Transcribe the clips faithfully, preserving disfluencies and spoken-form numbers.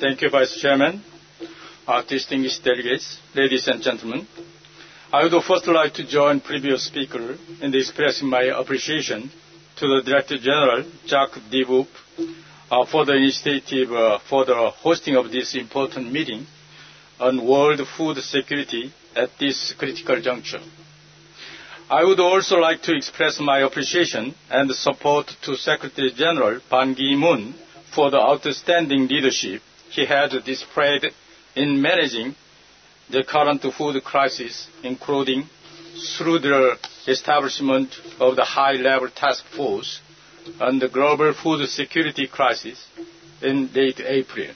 Thank you, Vice Chairman, uh, distinguished delegates, ladies and gentlemen. I would first like to join previous speaker in expressing my appreciation to the Director General, Jacques Deboup, uh, for the initiative uh, for the hosting of this important meeting on world food security at this critical juncture. I would also like to express my appreciation and support to Secretary General Ban Ki-moon for the outstanding leadership he had displayed in managing the current food crisis, including through the establishment of the high-level task force on the global food security crisis in late April.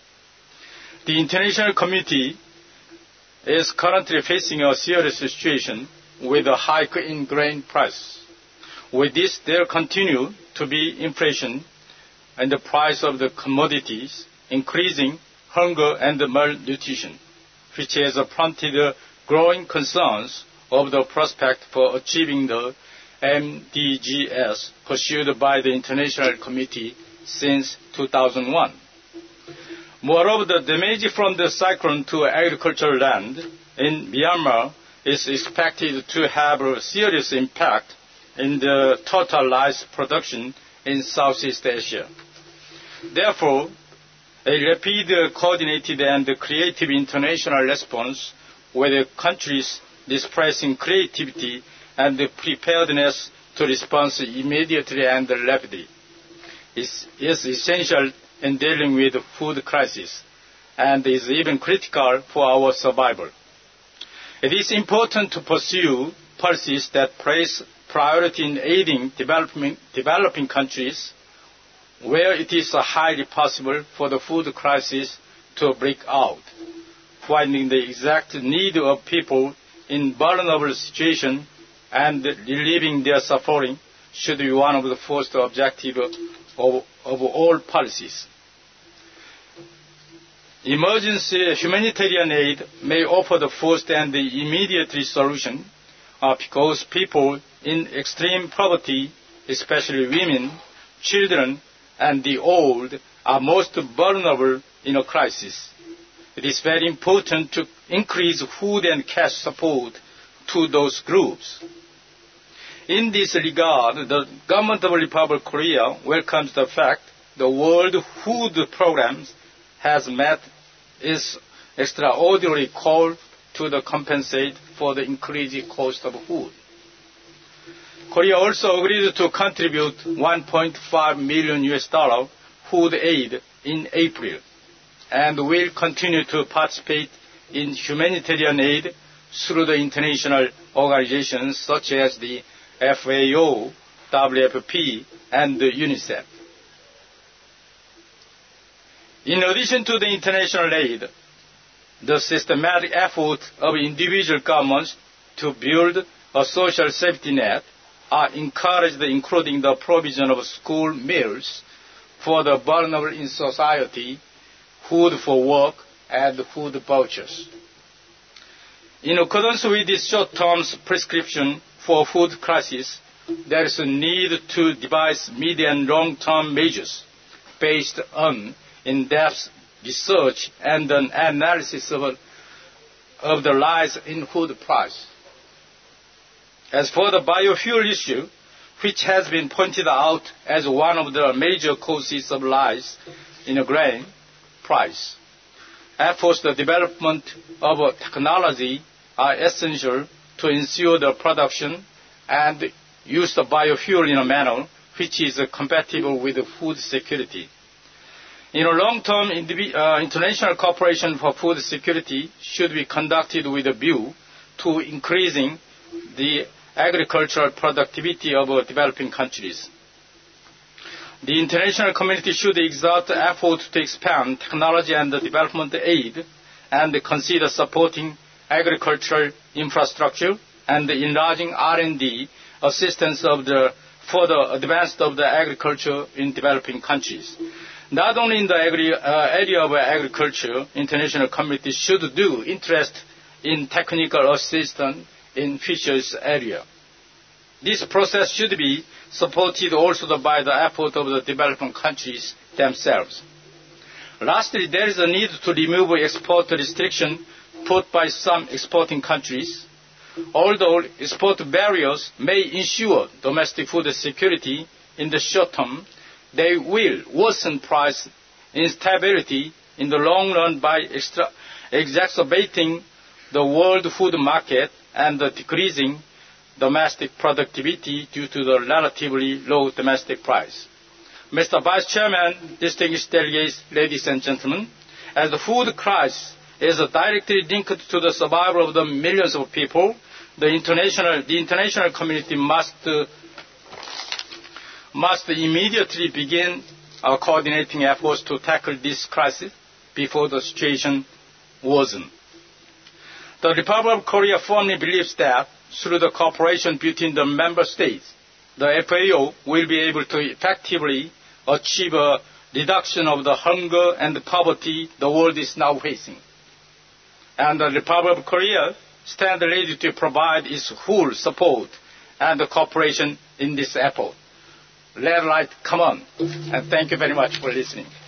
The international community is currently facing a serious situation with a hike in grain prices. With this, there continue to be inflation and the price of the commodities, increasing hunger and malnutrition, which has prompted growing concerns of the prospect for achieving the M D Gs pursued by the international committee since two thousand one. Moreover, the damage from the cyclone to agricultural land in Myanmar is expected to have a serious impact in the total rice production in Southeast Asia. Therefore, a rapid, coordinated, and creative international response with countries displaying creativity and preparedness to respond immediately and rapidly is, is essential in dealing with the food crisis and is even critical for our survival. It is important to pursue policies that place priority in aiding developing, developing countries where it is highly possible for the food crisis to break out. Finding the exact need of people in vulnerable situations and relieving their suffering should be one of the first objectives of, of all policies. Emergency humanitarian aid may offer the first and the immediate solution uh, because people in extreme poverty, especially women, children, and the old, are most vulnerable in a crisis. It is very important to increase food and cash support to those groups. In this regard, the government of the Republic of Korea welcomes the fact the World Food Programme has met its extraordinary call to the compensate for the increased cost of food. Korea also agreed to contribute one point five million U S dollar food aid in April and will continue to participate in humanitarian aid through the international organizations such as the F A O, W F P, and the UNICEF. In addition to the international aid, the systematic effort of individual governments to build a social safety net are encouraged, including the provision of school meals for the vulnerable in society, food for work, and food vouchers. In accordance with this short-term prescription for food crisis, there is a need to devise mid- and long-term measures based on in-depth research and an analysis of, of the rise in food price. As for the biofuel issue, which has been pointed out as one of the major causes of rise in a grain price, efforts the development of technology are essential to ensure the production and use of biofuel in a manner which is compatible with food security. In a long-term, uh, international cooperation for food security should be conducted with a view to increasing the agricultural productivity of uh, developing countries. The international community should exert effort to expand technology and development aid and consider supporting agricultural infrastructure and enlarging R and D assistance of the, for the advancement of the agriculture in developing countries. Not only in the agri, uh, area of agriculture, international community should do interest in technical assistance in fisheries area. This process should be supported also by the effort of the developing countries themselves. Lastly, there is a need to remove export restrictions put by some exporting countries. Although export barriers may ensure domestic food security in the short term, they will worsen price instability in the long run by extra- exacerbating the world food market and decreasing domestic productivity due to the relatively low domestic price. Mister Vice Chairman, distinguished delegates, ladies and gentlemen, as the food crisis is directly linked to the survival of the millions of people, the international, the international community must, uh, must immediately begin our coordinating efforts to tackle this crisis before the situation worsens. The Republic of Korea firmly believes that through the cooperation between the member states, the F A O will be able to effectively achieve a reduction of the hunger and poverty the world is now facing. And the Republic of Korea stands ready to provide its full support and cooperation in this effort. Let light come on. And thank you very much for listening.